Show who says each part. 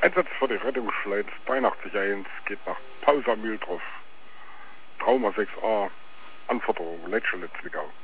Speaker 1: Einsatz für die Rettungsleute 83.1 geht nach Pausa Mühldorf, Trauma 6a, Anforderung Letschele Zwickau.